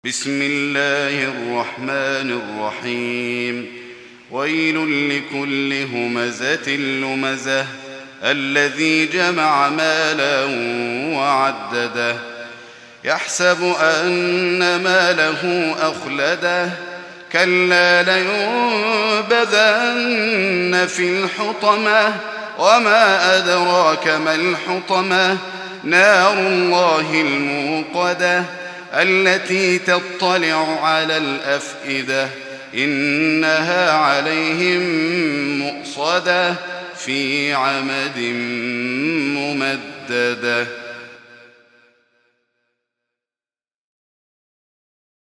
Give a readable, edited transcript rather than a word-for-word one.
بسم الله الرحمن الرحيم. ويل لكل همزة لمزة الذي جمع مالا وعدده يحسب أن ماله أخلده كلا لينبذن في الحطمة وما أدراك ما الحطمة نار الله الموقدة التي تطلع على الأفئدة إنها عليهم مؤصدة في عمد ممددة.